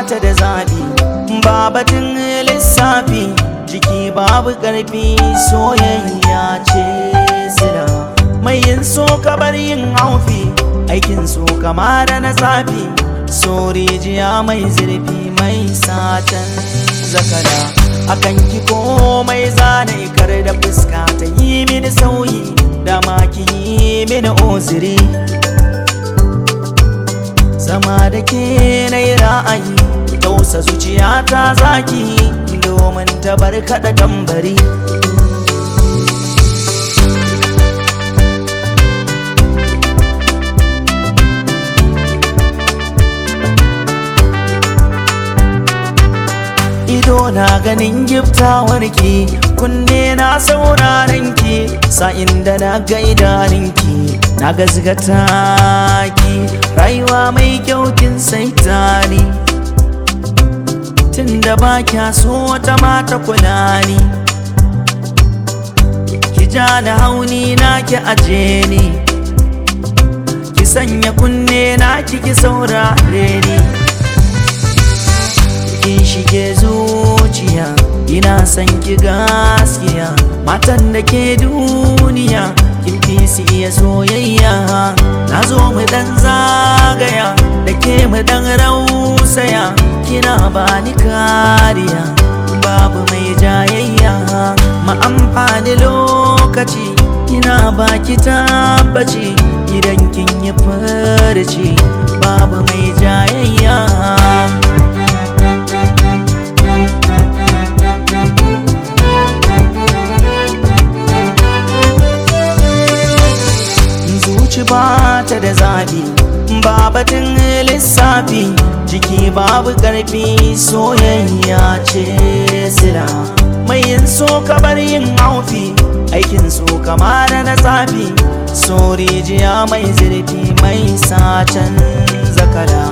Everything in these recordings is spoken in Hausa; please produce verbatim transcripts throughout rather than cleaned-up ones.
ta da zaɓi, babatin lissafi, jiki babu ƙarfi, soyayya ce sila. Mai yin so ka bar yin haufi, aikin so kama da na zafi, so rijiya mai zurfi mai satan zakara. Akan ki komai zane kar da fuska ta yi mini sauyi, da ma ki yi mini oziri. Zama da ke na yi ra'ayi, tausa zuciyata zaki, domin ta bar kaɗa tambari. Ido na ganin giftawarki, kunne na saurarenki, sa'in da na ga idaninki na gazgata ki. Rayuwa mai kyau kin saita ni, tunda ba kya so wata mata kula ni. Ki ja da hauni na ki aje ni, ki sanya kunne na ki ki saurare ni. Kin shige zuciya, ina son ki gaskiya, matan da ke duniya kin fi su iya soyayya. Na zo mu dan zagaya, da ke mu dan rausaya, kina bani kariya, babu mai jayayya. Ma amfani lokaci, ina baki tabbaci, idan kin yi farci, babu mai jayayya. Ba ta da zaɓi, babatin lissafi, jiki babu ƙarfi, soyayya ce sila. Mai yin so ka bar yin haufi, aikin so kama da na zafi, so rijiya mai zurfi mai satan zakara.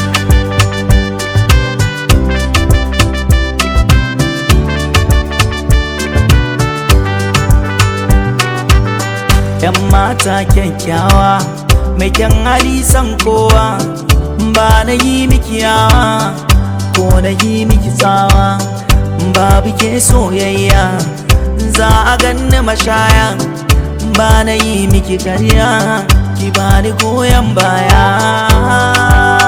Yan mata kyakkyawa, mai kyan hali san kowa, ba na yi miki yawa ko na yi miki tsawa. Babu ke soyayya, za a ganni mashaya, ba na yi miki karya, ki bani goyon baya.